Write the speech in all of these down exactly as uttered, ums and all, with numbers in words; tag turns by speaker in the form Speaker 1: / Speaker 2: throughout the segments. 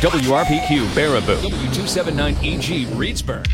Speaker 1: W R P Q Baraboo, W two seventy-nine E G Reedsburg.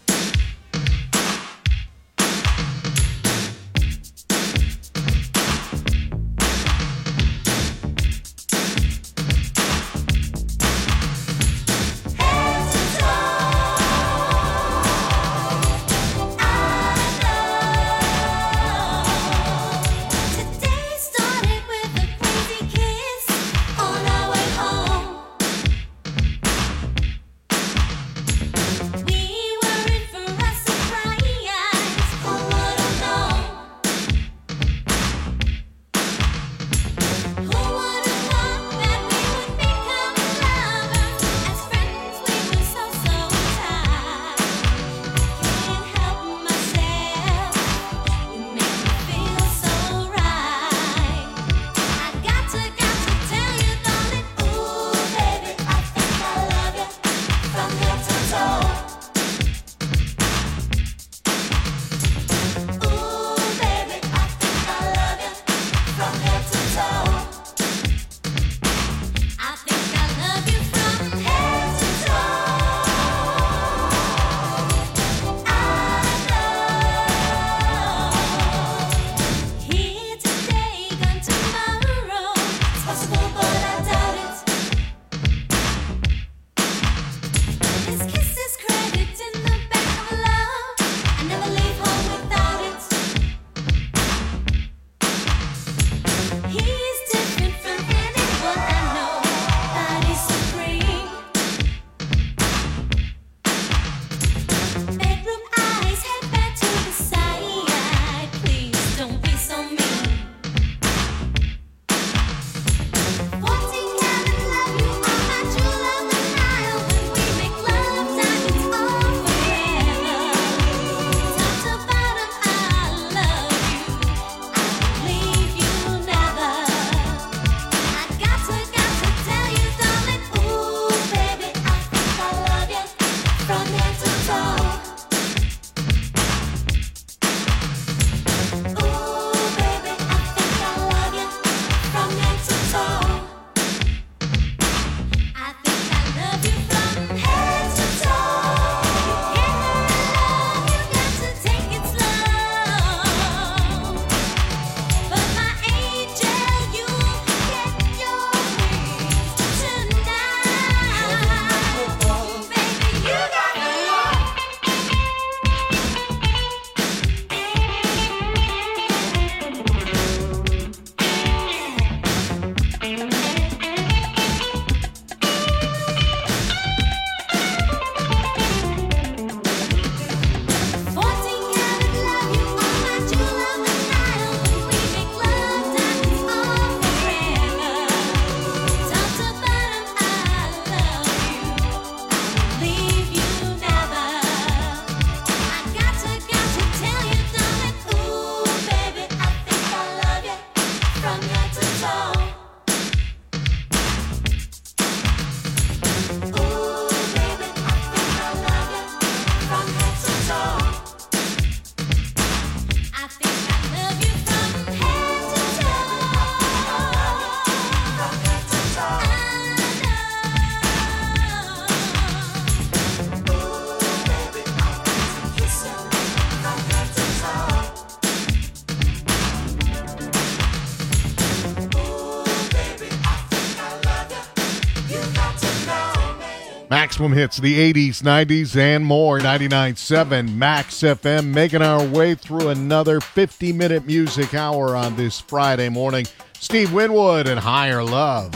Speaker 2: Maximum hits, the eighties, nineties, and more. ninety-nine point seven Max F M, making our way through another fifty-minute music hour on this Friday morning. Steve Winwood and Higher Love.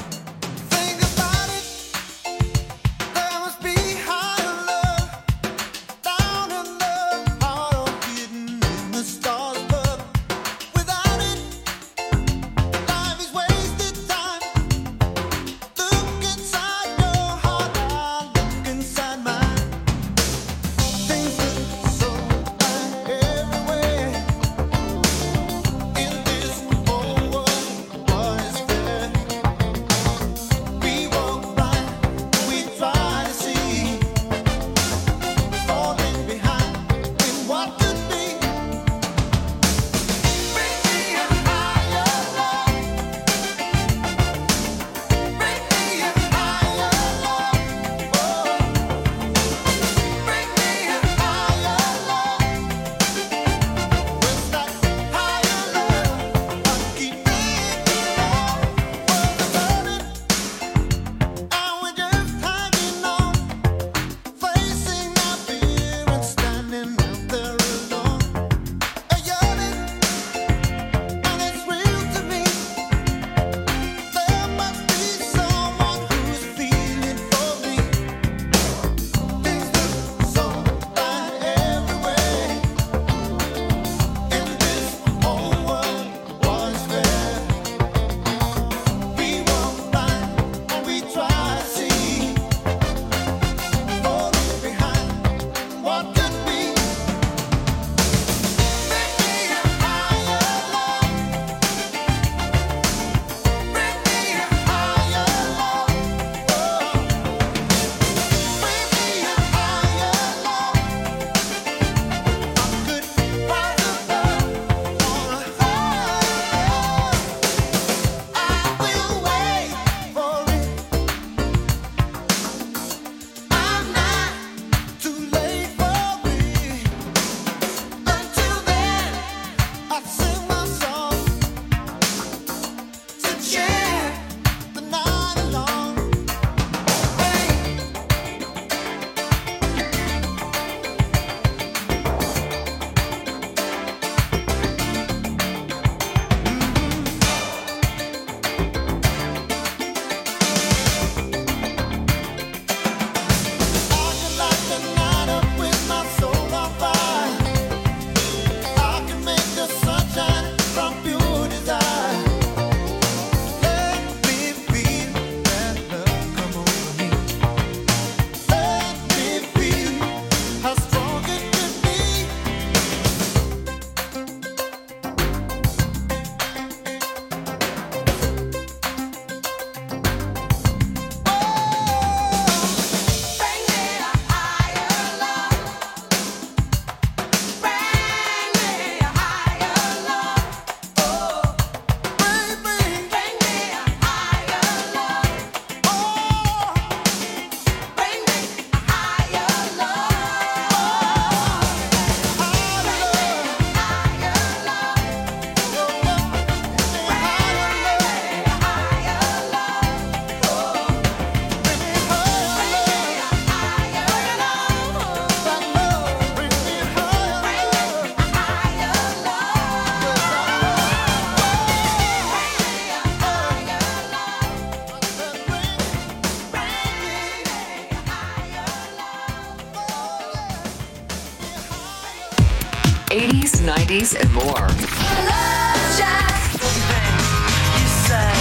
Speaker 3: eighties, nineties, and more.
Speaker 4: I love Jack.
Speaker 5: You say,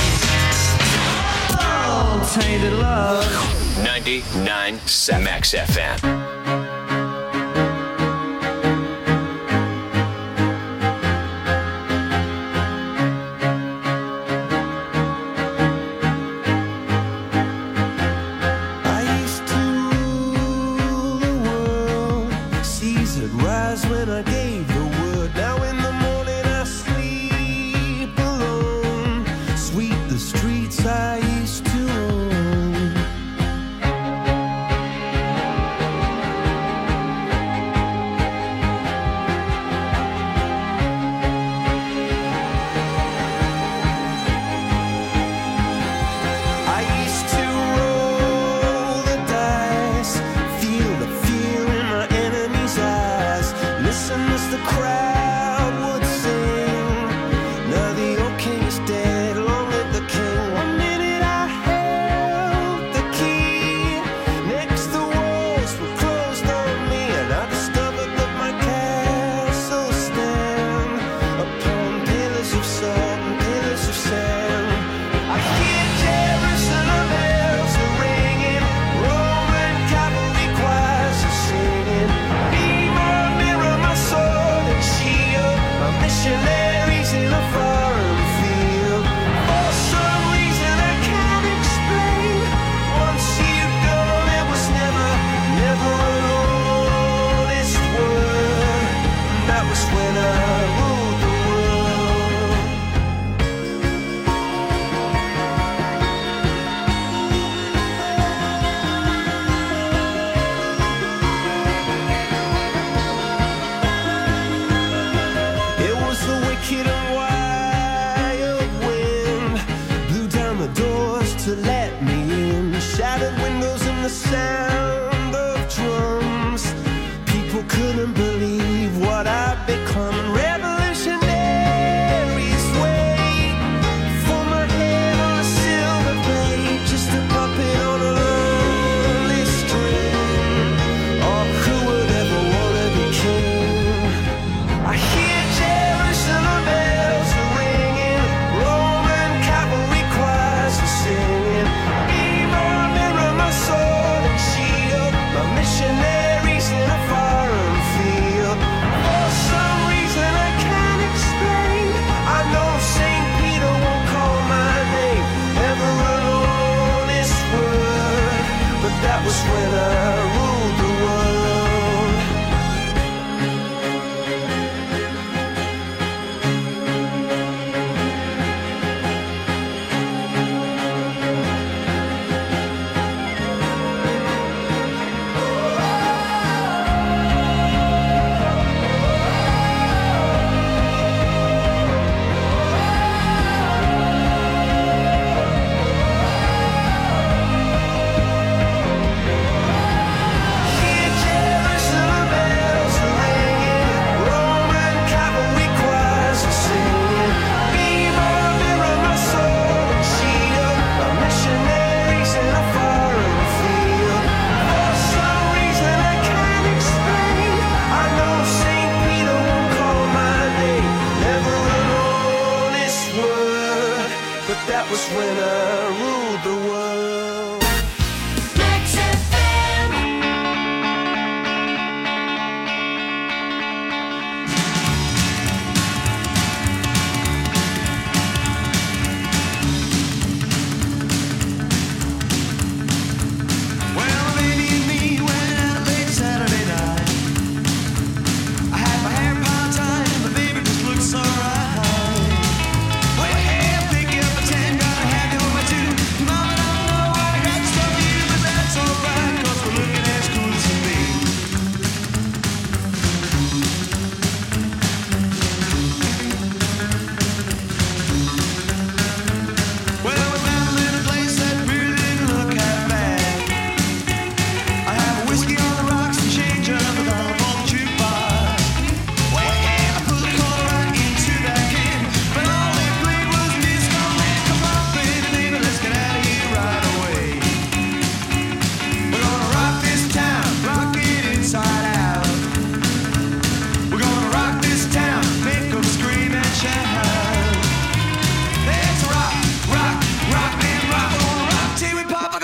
Speaker 5: oh, tainted love.
Speaker 1: ninety-nine point seven Max F M.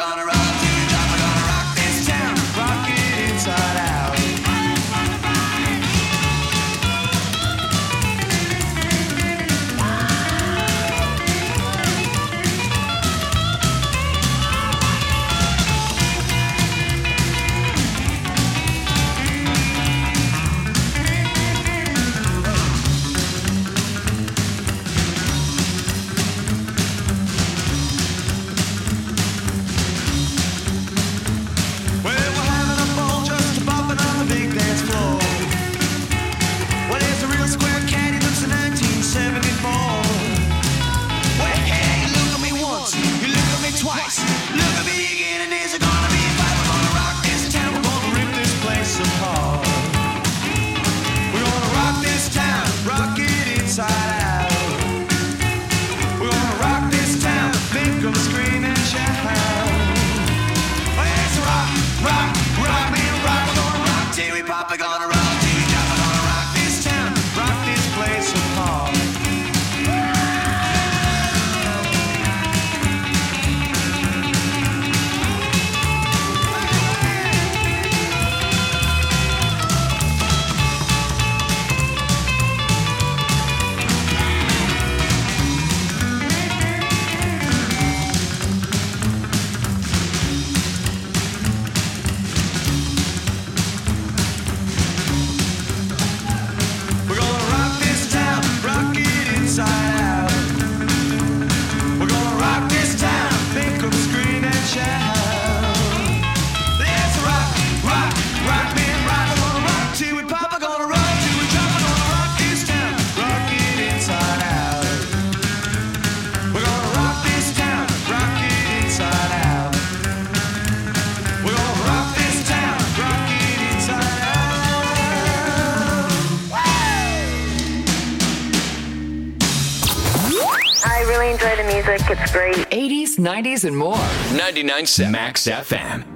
Speaker 5: gonna rock till we drop. We're gonna rock this town, rock it inside out. Well, we're having a ball just bumping on the big dance floor. Well, it's a real square cat, he looks in nineteen seventy-four. Well, hey, look at me once, you look at me twice, look at me again, and there's gonna be a fight. We're gonna rock this town, we're gonna rip this place apart. We're gonna rock this town, rock it inside out. We're gonna rock this town, make them scream and shout. Let's rock, rock, rock me and rock. We're gonna rock till we pop. We're gonna rock till we drop. We're gonna rock this town, rock this place apart. We're gonna rock this town, rock it inside out. We're gonna rock this town, make them scream and shout. Let's rock, rock, rock me and rock. We're gonna rock till we pop. We're gonna rock till we drop. We're gonna rock this town, rock it inside out. We're gonna rock this town, rock it inside out. We're gonna rock this town, rock it inside out.
Speaker 3: I really enjoy the music. It's great.
Speaker 6: eighties, nineties, and more.
Speaker 1: ninety-nine point seven Max F M.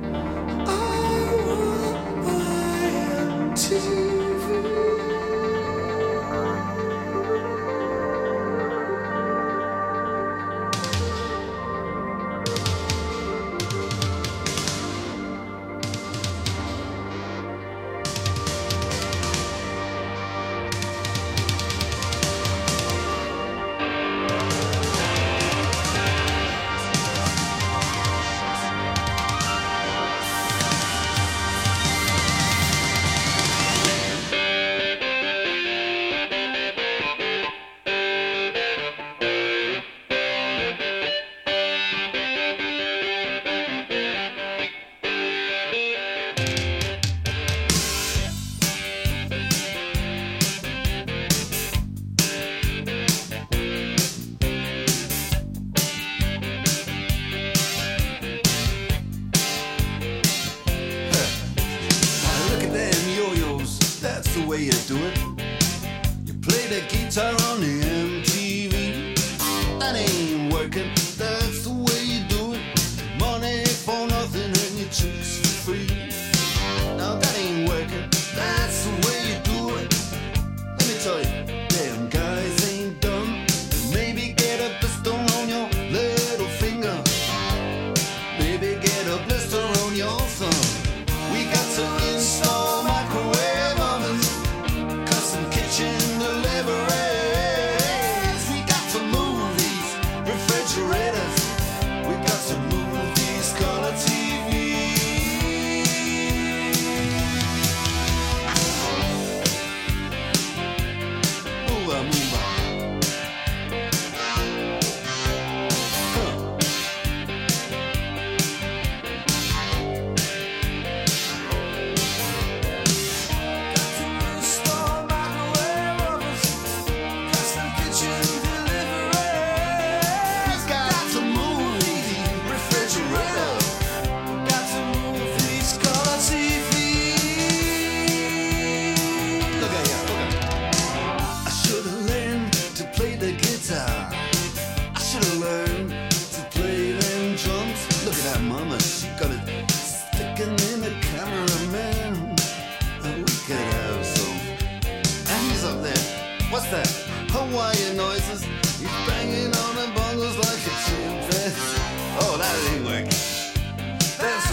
Speaker 5: Look at them yo-yos, that's the way you do it. You play the guitar on the M T V. That ain't working, that's the way you do it. Money for nothing and your chicks for free. Now that ain't working, that's the way you do it. Let me tell you, them guys ain't dumb. Maybe get a blister on your little finger. Maybe get a blister on your thumb. We got to install microwave ovens, custom kitchen delivery.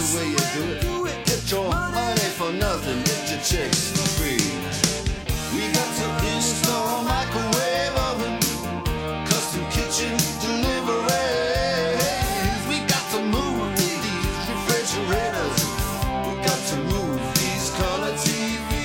Speaker 6: the way you do it. Get your money for nothing, get your chicks for free. We got to install microwave oven, custom kitchen deliveries. We got to move these refrigerators. We got to move these color T Vs.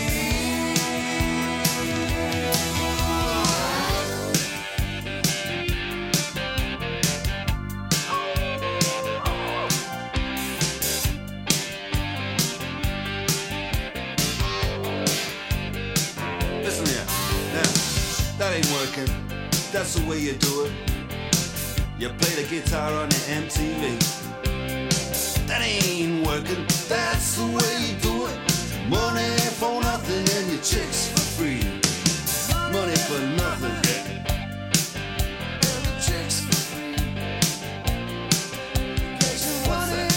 Speaker 6: Listen here, now, that ain't working. That's the way you do it. You play the guitar on the M T V. That ain't working. That's the way you do it. Money for nothing and your chicks for free. Money for nothing. And your chicks for free. What's that?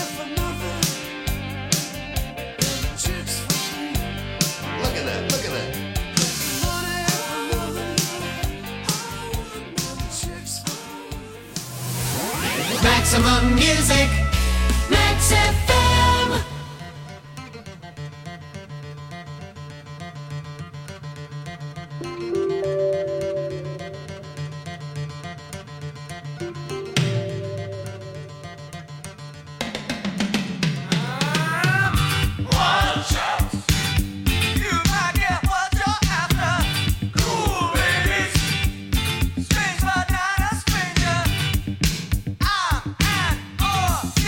Speaker 6: And your chicks for free. Look at that, look at that. Money for nothing. I want my chicks for free.
Speaker 7: Maximum Music, Max F M.
Speaker 5: Watch out. You might get what you're after. Cool babies. Strange but not a stranger. I'm an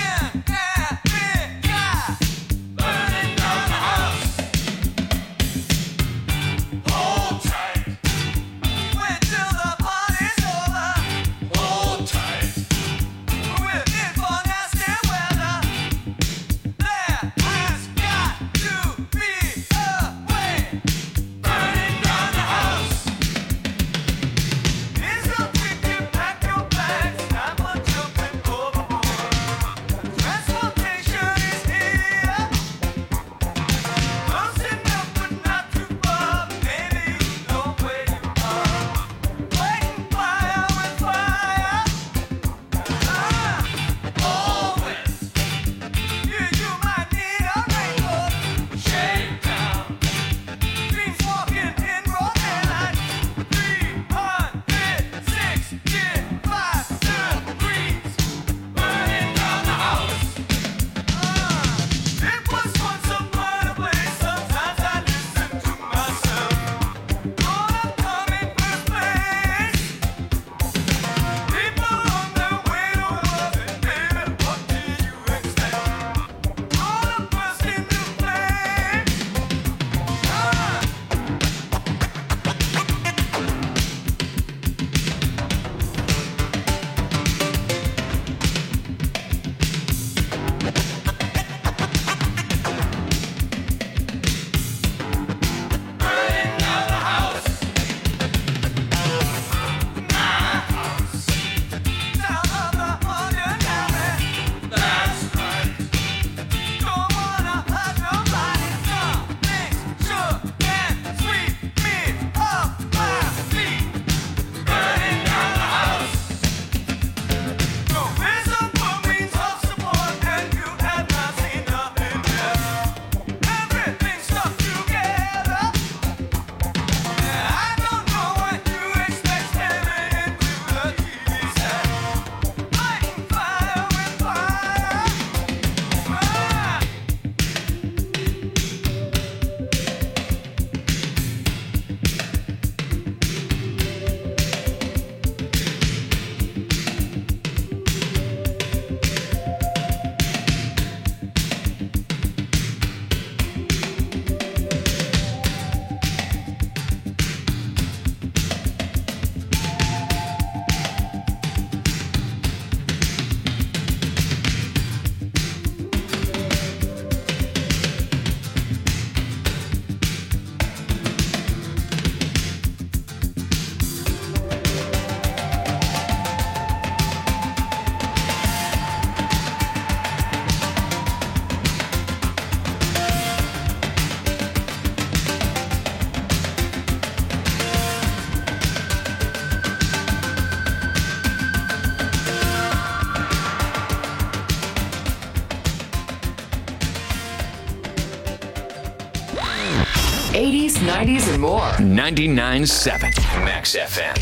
Speaker 8: eighties, nineties, and more.
Speaker 1: ninety-nine point seven Max F M.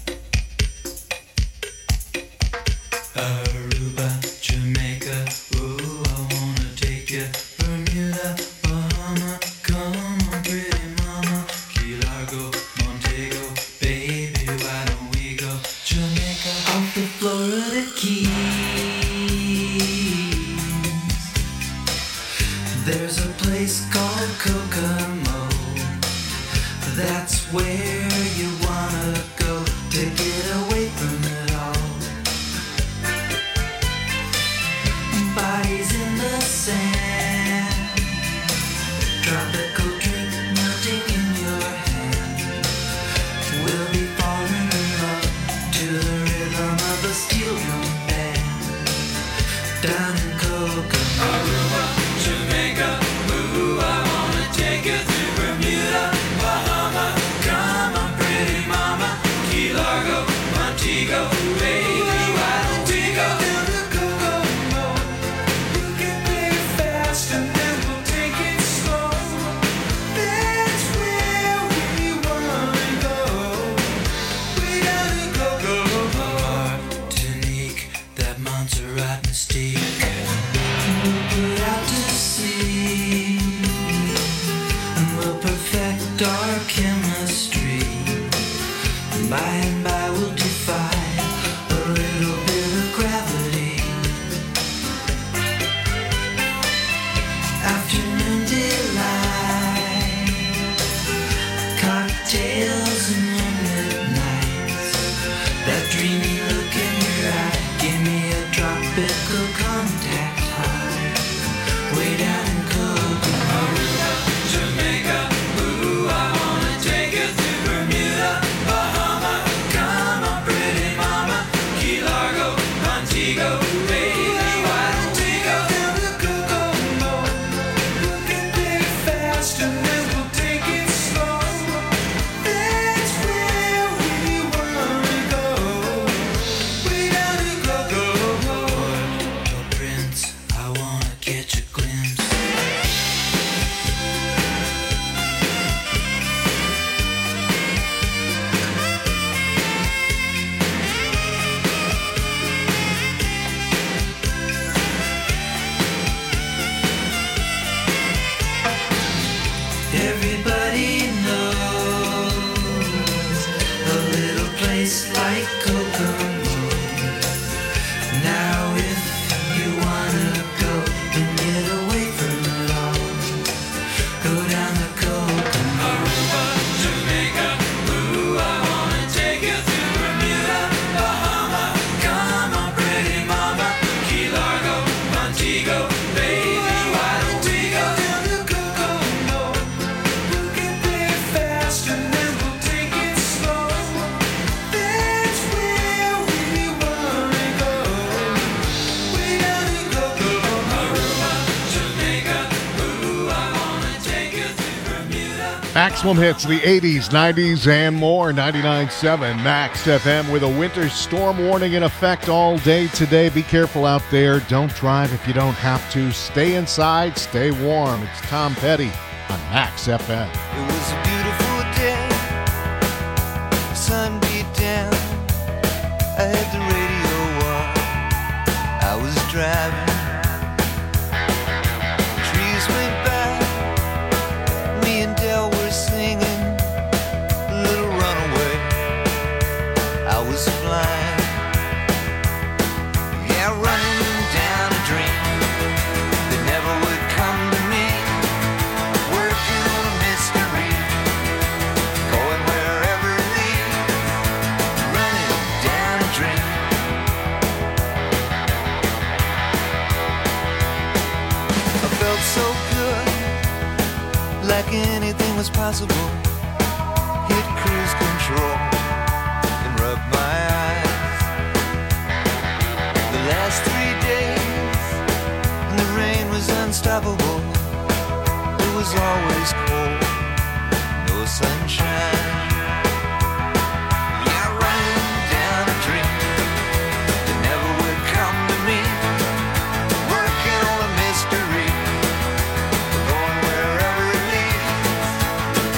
Speaker 5: Aruba, Jamaica, ooh, I wanna take you. Bermuda, Bahama, come on, pretty mama. Key Largo, Montego, baby, why don't we go? Jamaica, off the Florida Keys. There's a place called Kokomo. That's where you wanna go to get away from it all. Bodies in the sand, tropical drink melting in your hand. We'll be falling in love to the rhythm of a steel drum band. Down in Kokomo, Aruba, Jamaica, ooh, I wanna take you to Bermuda, Bahama, come on, pretty mama, Key Largo, Montego, baby, why don't we go down to Kokomo? We can play fast and then we'll take it slow. That's where we wanna go. We down to Kokomo. Martinique, that Montserrat mystique. We'll put out to sea and we'll perfect our chemistry. By and by we'll defy a little bit of gravity. Afternoon delight, cocktails and moonlit nights. That dreamy look in your eye, give me a tropical contact high. Way down in Kokomo, Aruba, Jamaica, ooh, I wanna take you to Bermuda, Bahama, come on, pretty mama, Key Largo, Montego, baby, why don't we go down to Kokomo? We can play fast and then we'll take it slow. That's where we wanna go. We down to Kokomo. Port-au-Prince, I wanna catch a glimpse. Everybody knows a little place like Kokomo. Now if you wanna go and get away from it all, go down to Kokomo. Aruba, Jamaica, ooh, I wanna take you to Bermuda, Bahama, come on, pretty mama, Key Largo, Montego, baby, why don't we go down to Kokomo? We can play fast and then we'll take it slow. That's where we wanna go. We down to Kokomo, Aruba, Jamaica, ooh, I wanna take you to Bermuda.
Speaker 2: Maximum hits, the eighties, nineties, and more. ninety-nine point seven Max F M with a winter storm warning in effect all day today. Be careful out there. Don't drive if you don't have to. Stay inside. Stay warm. It's Tom Petty on Max F M.
Speaker 6: It was a beautiful day. Sun beat down. I had the radio on. I was driving. Trees went by. Me and Del were singing a little runaway. I was flying. Yeah, running down a dream that never would come to me. Working on a mystery, going wherever it leads. Running down a dream. I felt so good, like anything was possible. Hit cruise control and rub my eyes. The last three days, and the rain was unstoppable. It was always cold, no sunshine. Yeah, running down a dream that never would come to me. Working on a mystery, going wherever it leads.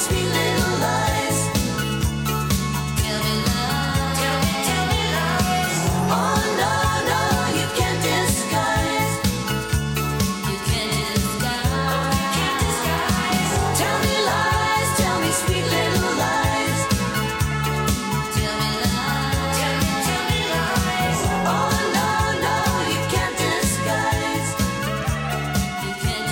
Speaker 4: sweet little lies. Tell me lies. Tell me, tell me lies. Oh no, no, you can't disguise. You can't disguise. You can't disguise. Tell me lies. Tell me sweet little lies. Tell me lies. Tell me, tell me lies. Oh no, no, you can't disguise. You can't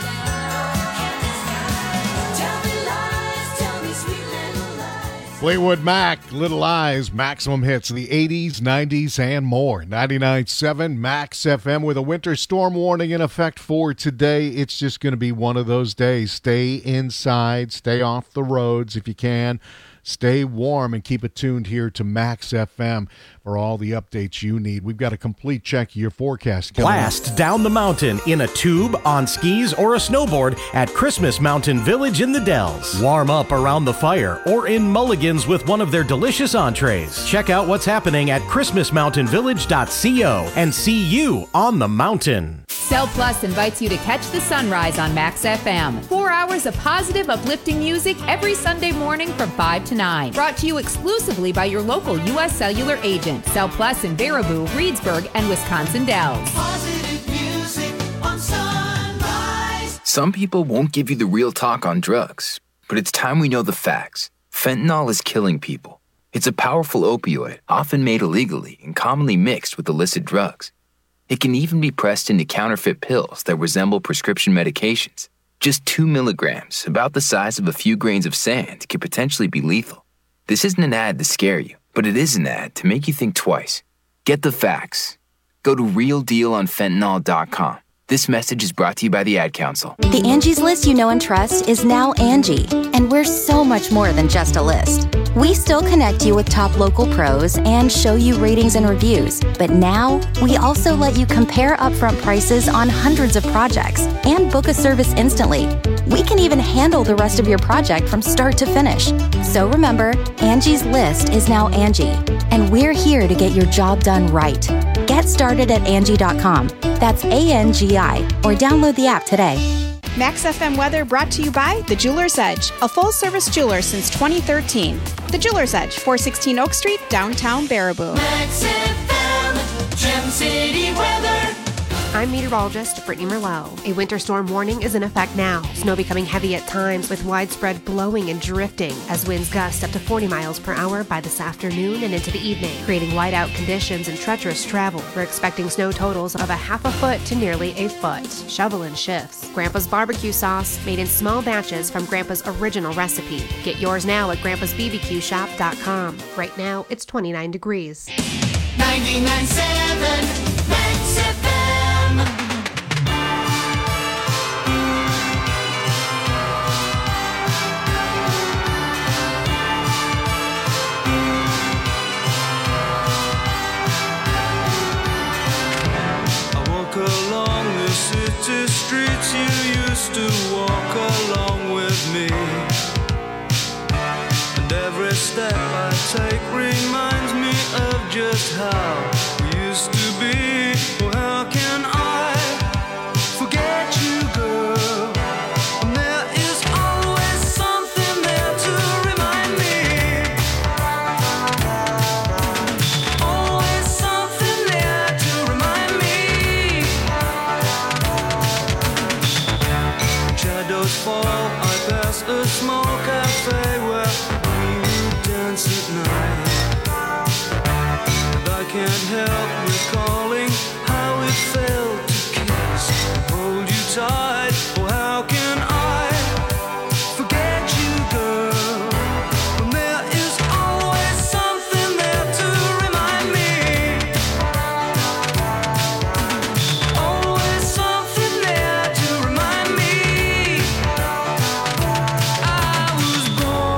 Speaker 4: disguise. Tell me lies. Tell me sweet little lies.
Speaker 2: Fleetwood Mac, Little Eyes, maximum hits of the eighties, nineties, and more. ninety-nine point seven Max F M with a winter storm warning in effect for today. It's just going to be one of those days. Stay inside, stay off the roads if you can. Stay warm and keep it tuned here to Max F M for all the updates you need. We've got a complete check of your forecast coming up.
Speaker 8: Blast down the mountain in a tube, on skis, or a snowboard at Christmas Mountain Village in the Dells. Warm up around the fire or in Mulligan's with one of their delicious entrees. Check out what's happening at christmas mountain village dot co and see you on the mountain.
Speaker 9: Cell Plus invites you to catch the sunrise on Max F M. Four hours of positive, uplifting music every Sunday morning from five to nine. Brought to you exclusively by your local U S Cellular agent. Cell Plus in Baraboo, Reedsburg, and Wisconsin Dells.
Speaker 4: Positive music on Sunrise.
Speaker 10: Some people won't give you the real talk on drugs, but it's time we know the facts. Fentanyl is killing people. It's a powerful opioid, often made illegally and commonly mixed with illicit drugs. It can even be pressed into counterfeit pills that resemble prescription medications. Just two milligrams, about the size of a few grains of sand, could potentially be lethal. This isn't an ad to scare you, but it is an ad to make you think twice. Get the facts. Go to real deal on fentanyl dot com. This message is brought to you by the Ad Council.
Speaker 11: The Angie's List you know and trust is now Angie, and we're so much more than just a list. We still connect you with top local pros and show you ratings and reviews, but now we also let you compare upfront prices on hundreds of projects and book a service instantly. We can even handle the rest of your project from start to finish. So remember, Angie's List is now Angie, and we're here to get your job done right. Get started at Angie dot com. That's A N G I, or download the app today.
Speaker 12: Max F M weather brought to you by The Jeweler's Edge, a full-service jeweler since twenty thirteen. The Jeweler's Edge, four sixteen Oak Street, downtown Baraboo.
Speaker 4: Max F M, Gem City weather.
Speaker 13: I'm meteorologist Brittany Merlot. A winter storm warning is in effect now. Snow becoming heavy at times with widespread blowing and drifting as winds gust up to forty miles per hour by this afternoon and into the evening, creating whiteout conditions and treacherous travel. We're expecting snow totals of a half a foot to nearly a foot. Shovel in shifts. Grandpa's barbecue sauce, made in small batches from Grandpa's original recipe. Get yours now at grandpas b b q shop dot com. Right now, it's twenty-nine degrees.
Speaker 4: ninety-nine point seven Max F M.
Speaker 5: Along the city streets you used to walk along with me, and every step I take reminds me of just how we used to be. Well, how can I forget you, girl? And there is always something there to remind me. Always something there to remind me. Shadows fall, I pass a small cafe where we would dance at night. And I can't help recalling how it felt to kiss, hold you tight. Oh, how can I forget you, girl? When there is always something there to remind me. Always something there to remind me. I was born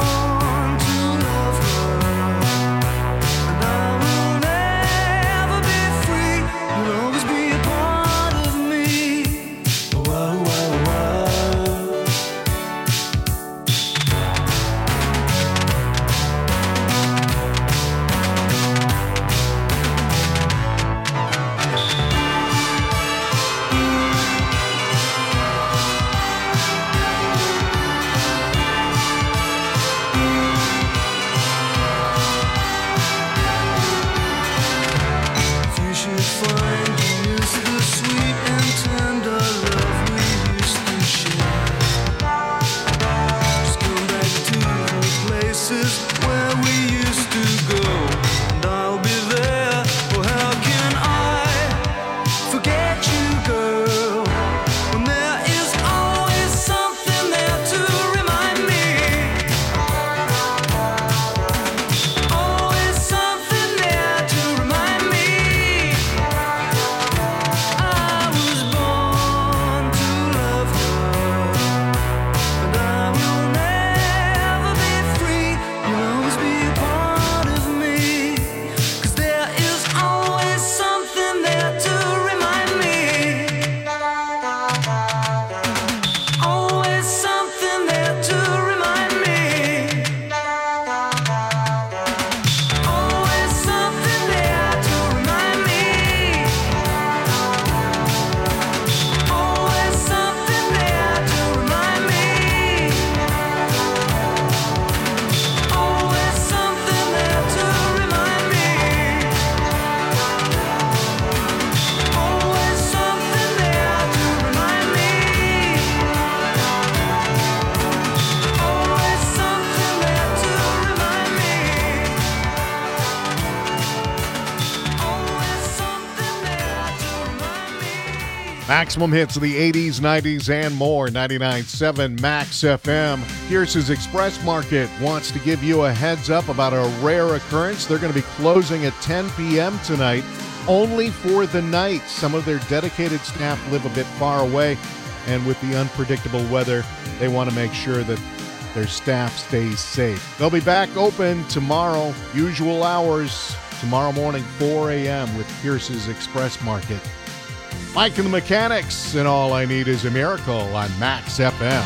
Speaker 2: Maximum hits of the eighties, nineties, and more. ninety-nine point seven Max F M. Pierce's Express Market wants to give you a heads up about a rare occurrence. They're going to be closing at ten p.m. tonight, only for the night. Some of their dedicated staff live a bit far away, and with the unpredictable weather, they want to make sure that their staff stays safe. They'll be back open tomorrow, usual hours, tomorrow morning, four a.m. with Pierce's Express Market. Mike and the Mechanics, and All I Need Is a Miracle on Max F M.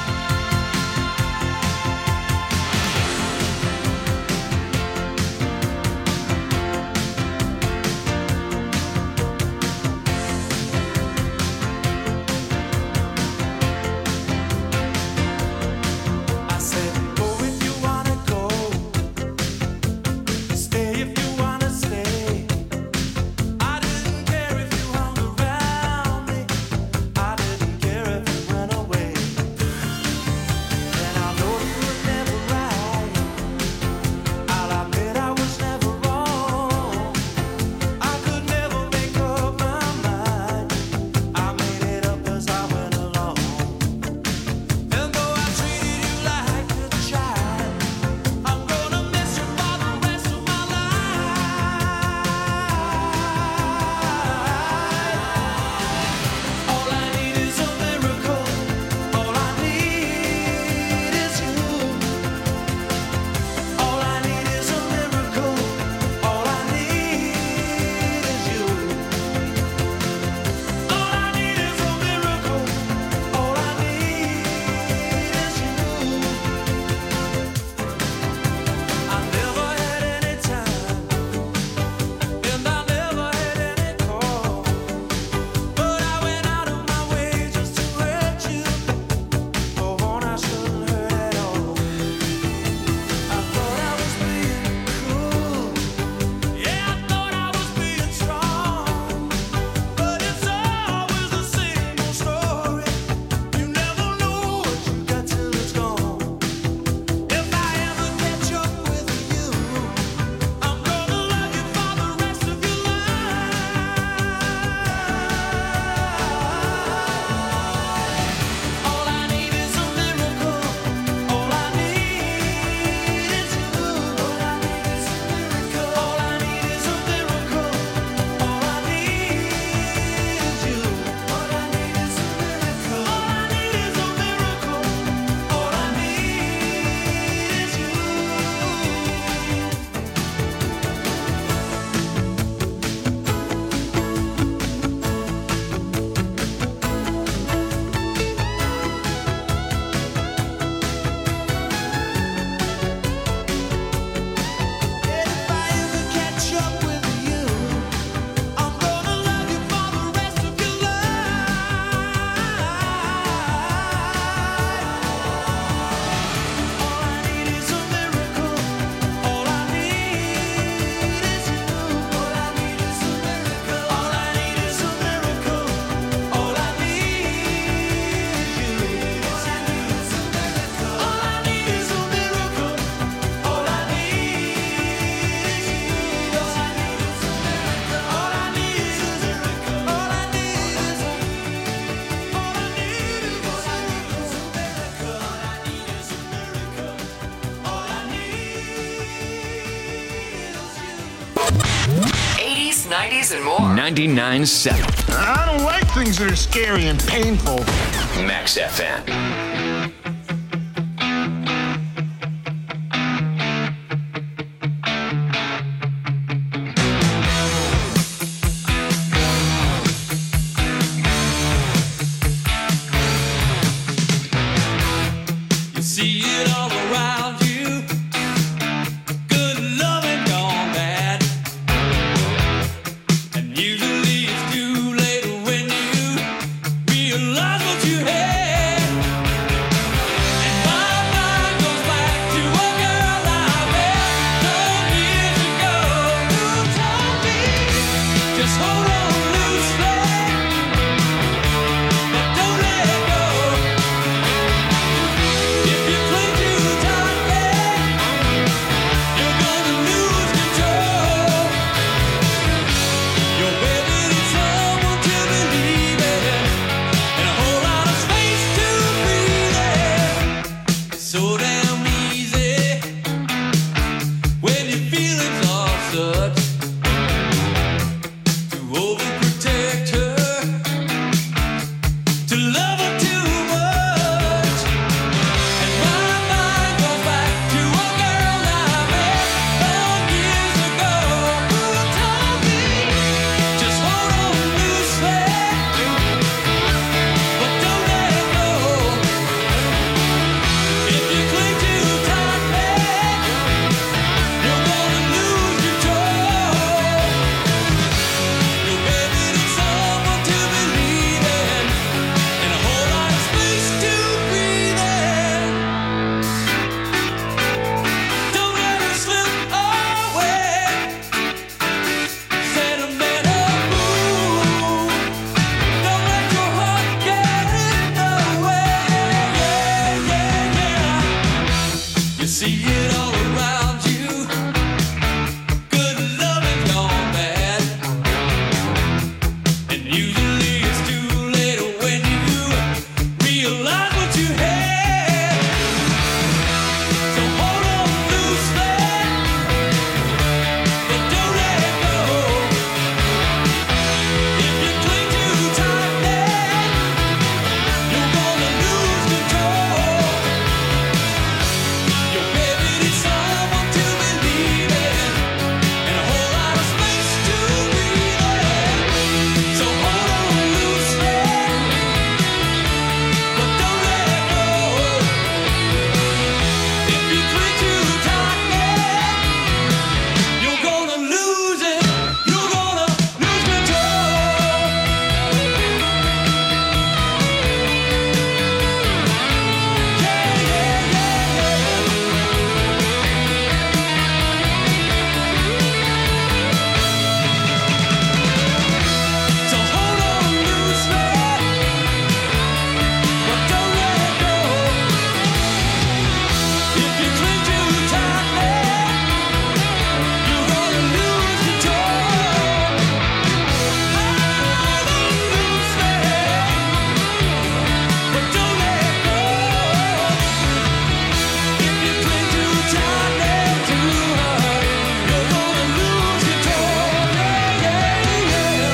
Speaker 1: nineties and more. ninety-nine point seven.
Speaker 14: I don't like things that are scary and painful.
Speaker 1: Max F M.
Speaker 5: If you cling to so damn easy when your feelings are such to overprotect her, to love her too much. And my mind goes back to a girl I met long years ago who told me just hold on loosely, but don't let go. If you cling too tightly, you're gonna lose control. Your baby needs someone to believe in, and a whole lot of space to breathe in. Don't let her slip away. Sentimental moon. Don't let your heart get in the way. Yeah, yeah, yeah. You see it all around you. Good loving gone bad. And usually it's too late when you realize what you had. So hold on loosely, but don't let go. If you cling too tightly, you're gonna lose control. Your baby needs someone to believe in, and a whole lot of space to breathe in. So hold on loosely, but don't let go. If you cling too tightly, you're gonna lose it. You're gonna lose control. Yeah, yeah, yeah, yeah. So hold on loosely, but don't let go. If you cling too tightly, you're gonna lose control. Hold on loosely, but don't let go. If you cling too tightly to her, you're gonna lose control. Yeah, yeah, yeah.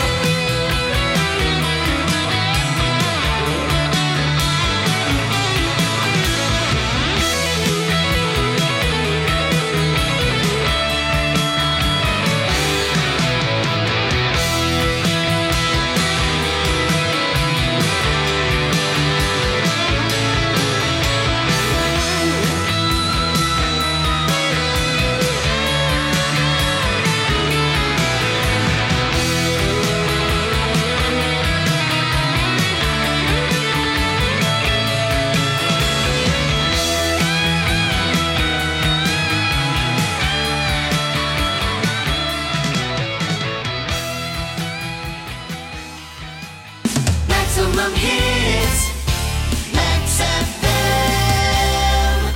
Speaker 7: Maximum hits, Max F M.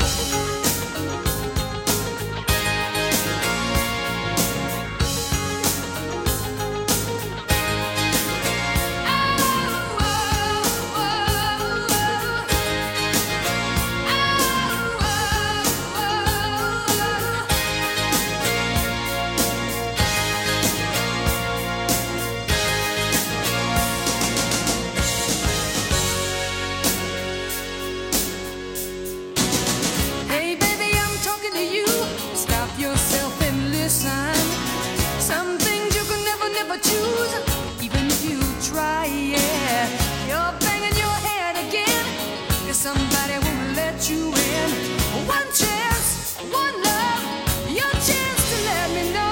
Speaker 4: Hey baby, I'm talking to you. Stop yourself and listen. Some things you can never, never choose, even if you try. Yeah, you're banging your head again. Cause somebody won't let you in. One chance, one love, your chance to let me know.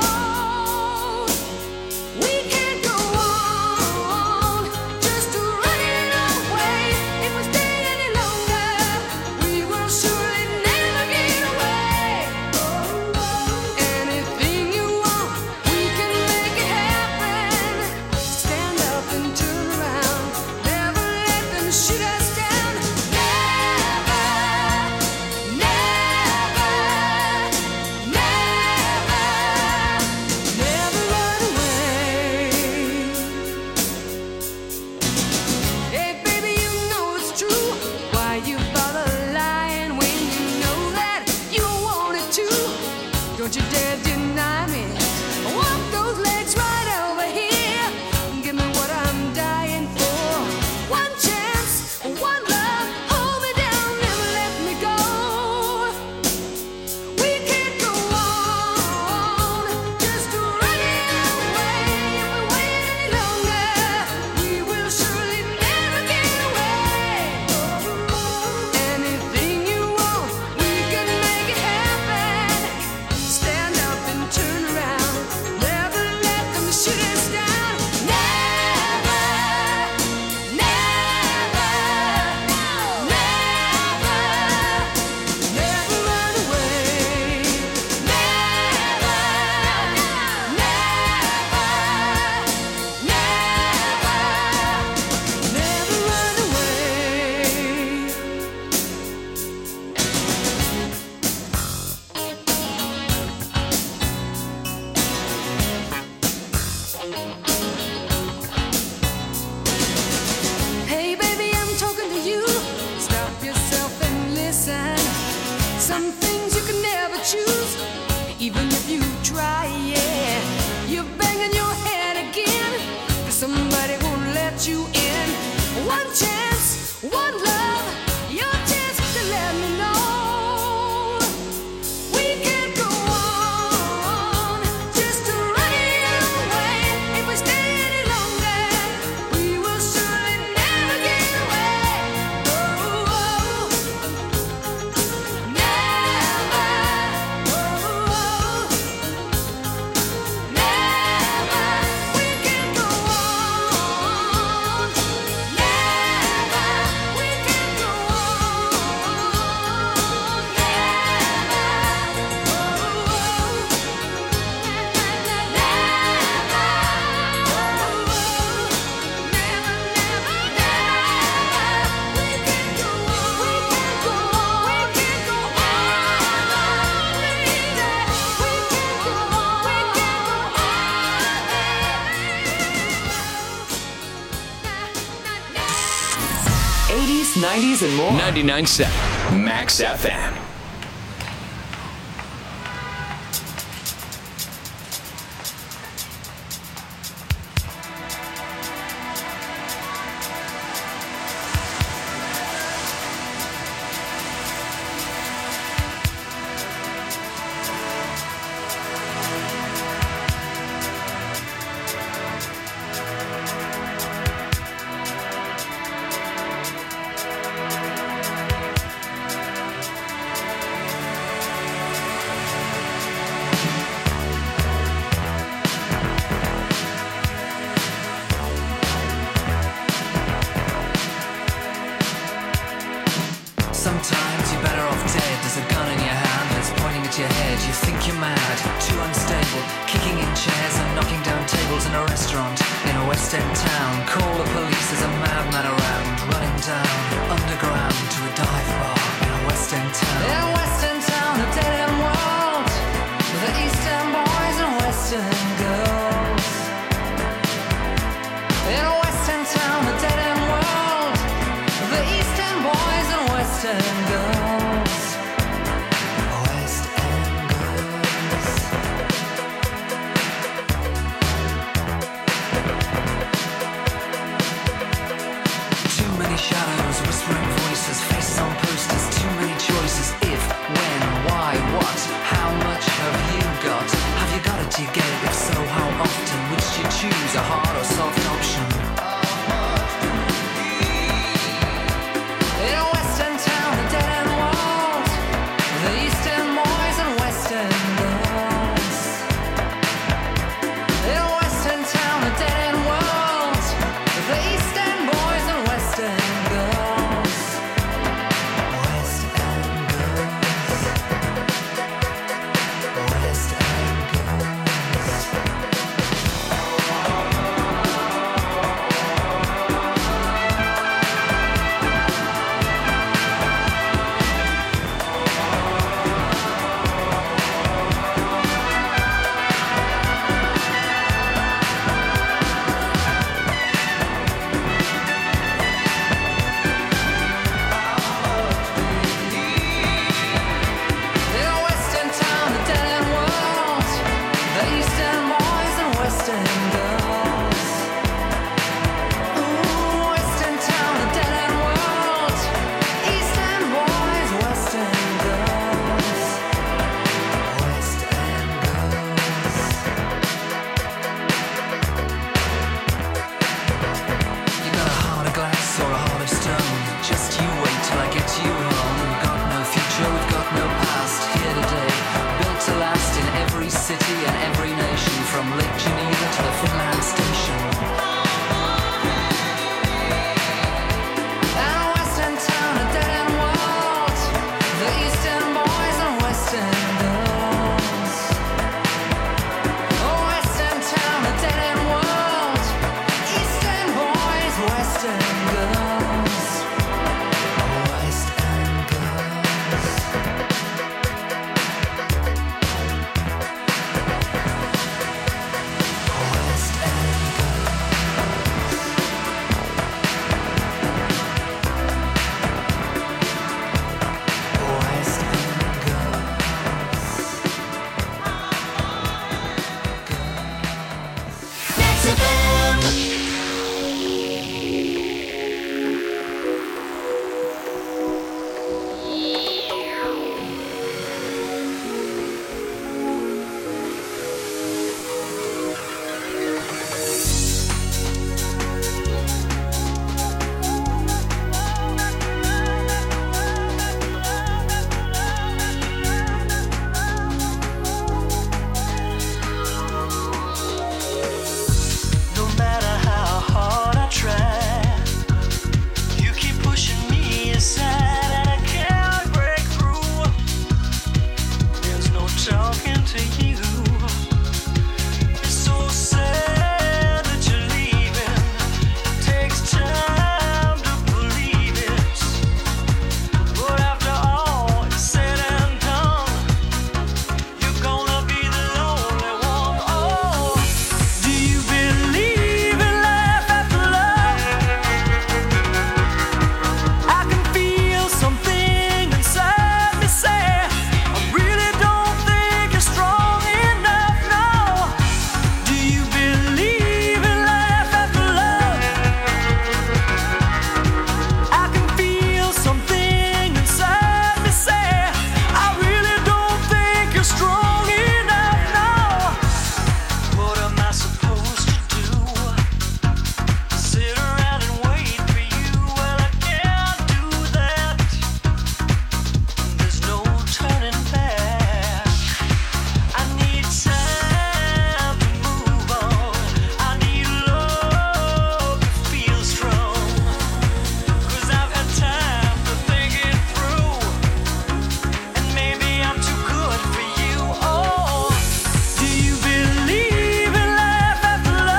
Speaker 4: We can't go on just to run it away. If we stay any longer, we will surely never get away. Anything you want, we can make it happen. Stand up and turn around. Never let them shoot us down. Never, never, never, never run away. Hey baby, you know it's true. Why you bother lying when Some things you can never choose, even if you try, yeah. You're banging your head again, but somebody won't let you in. One chance, one love, your chance to let me know. We can't go on, just running away. If we stay any longer, we will surely never get away. Oh, oh. Never, oh, oh. Never, we can't go on. Never, we can't go on.
Speaker 1: eighties, nineties, and more. ninety-nine point seven Max F M.
Speaker 15: Sometimes you're better off dead. There's a gun in your hand that's pointing at your head. You think you're mad, too unstable, kicking in chairs and knocking down tables in a restaurant in a West End town.